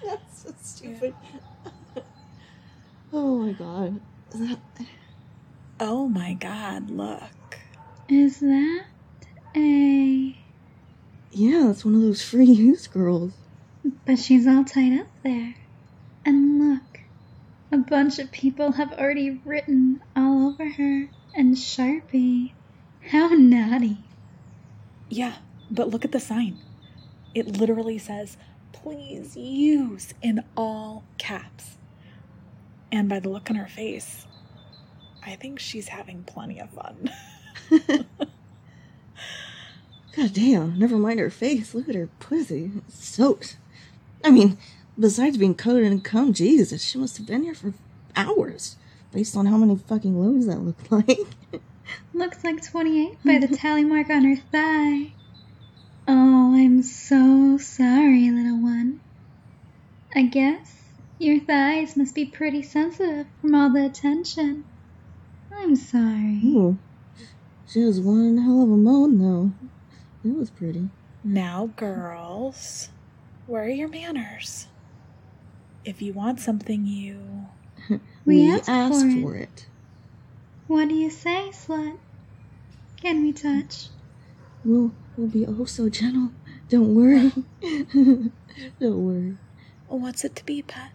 That's so stupid. Yeah. Oh my god. Is that... Oh my god, look. Is that a... Yeah, it's one of those free use girls. But she's all tied up there. And look, a bunch of people have already written all over her in Sharpie. How naughty. Yeah, but look at the sign. It literally says, "Please use," in all caps. And by the look on her face, I think she's having plenty of fun. God damn, never mind her face. Look at her pussy. It's soaked. I mean, besides being coated in cum, Jesus, she must have been here for hours. Based on how many fucking loads that looked like. Looks like 28 by the tally mark on her thigh. Oh, I'm so sorry, little one. I guess your thighs must be pretty sensitive from all the attention. I'm sorry. Ooh, she has one hell of a moan, though. It was pretty. Now, girls, where are your manners? If you want something, you... We asked for it. What do you say, slut? Can we touch? We'll be oh so gentle. Don't worry. Don't worry. What's it to be, pet?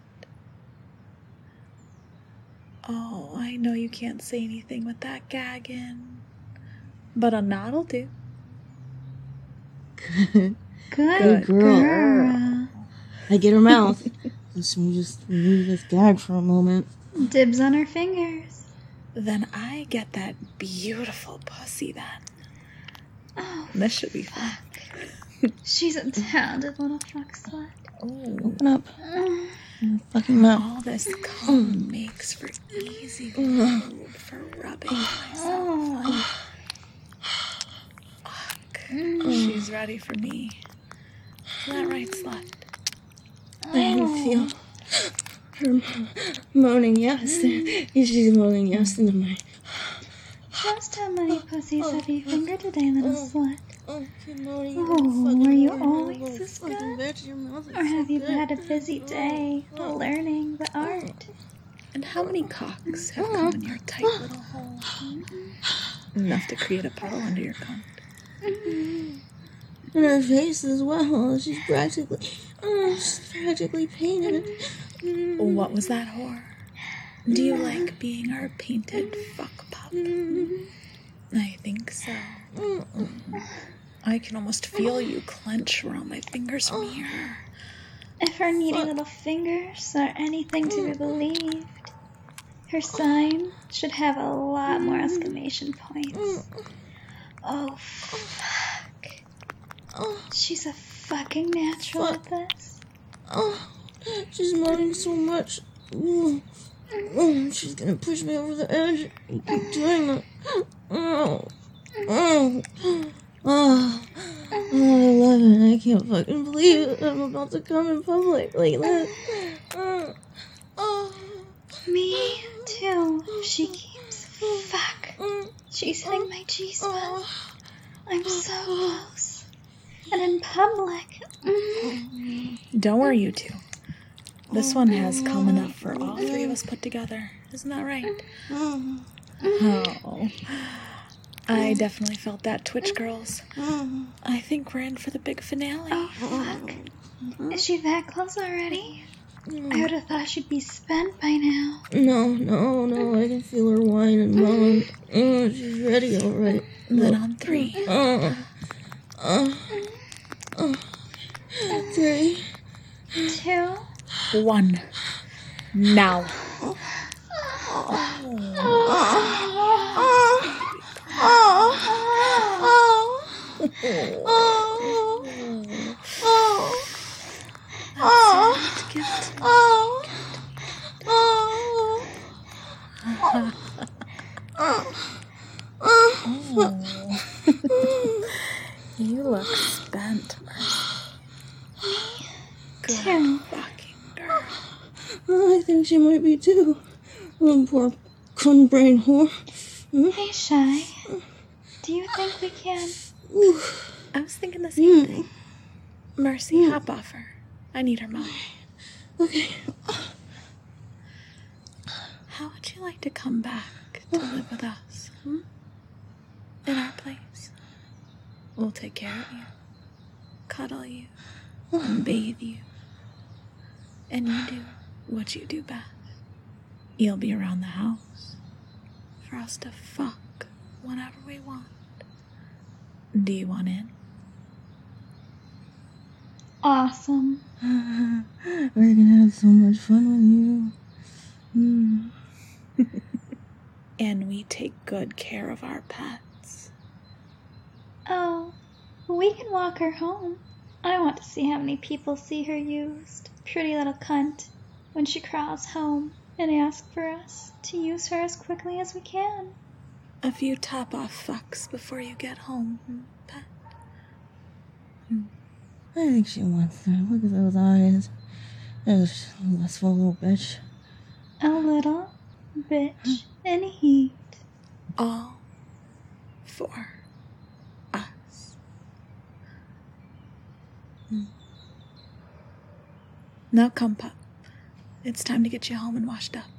Oh, I know you can't say anything with that gagging, but a nod'll do. Good girl. I get her mouth. Let me just remove this gag for a moment. Dibs on her fingers. Then I get that beautiful pussy then. Oh, this should be fun. She's a talented little fuck slut. Oh, open up. Fucking mouth. All this cum makes for easy food for rubbing myself. She's ready for me. Is that right, slut? I can feel her moaning yes. She's moaning yes into my... Just how many pussies have you fingered today, little slut? Oh, were you always this good? Or have you had a busy day learning the art? And how many cocks have come in your tight little hole? Enough to create a puddle under your cunt. And her face as well. She's practically painted. What was that, whore? Do you like being our painted fuck pup? I think so. I can almost feel you clench around my fingers from here. If her needy little fingers are anything to be believed, her sign should have a lot more exclamation points. Oh, fuck. She's a fucking natural at this. She's moaning so much. She's gonna push me over the edge. You keep doing that. I love it. I can't fucking believe it. I'm about to come in public like this. Me too. She keeps fuck. She's hitting my G-spot. I'm so close. And in public. Don't worry, you two. This one has come enough for all three of us put together. Isn't that right? Oh. I definitely felt that twitch, girls. I think we're in for the big finale. Oh, fuck. Is she that close already? I would have thought she'd be spent by now. No. I can feel her whine and moan. She's ready already. Then on 3. 3, 2, 1. Now. You look spent, Mercy. Good fucking girl. I think she might be too. Poor cunt brain whore. Hey, Shy. Do you think we can? I was thinking the same thing. Mercy, hop off her. I need her mom. Okay. How would you like to come back to live with us? In our place? We'll take care of you, cuddle you, and bathe you. And you do what you do best. You'll be around the house for us to fuck whenever we want. Do you want in? Awesome. We're gonna have so much fun with you. And we take good care of our pets. Oh, we can walk her home. I want to see how many people see her used, pretty little cunt, when she crawls home and asks for us to use her as quickly as we can. A few top-off fucks before you get home, pet. I think she wants to. Look at those eyes. Those lustful little bitch. A little bitch in heat. All for us. Now come, pup. It's time to get you home and washed up.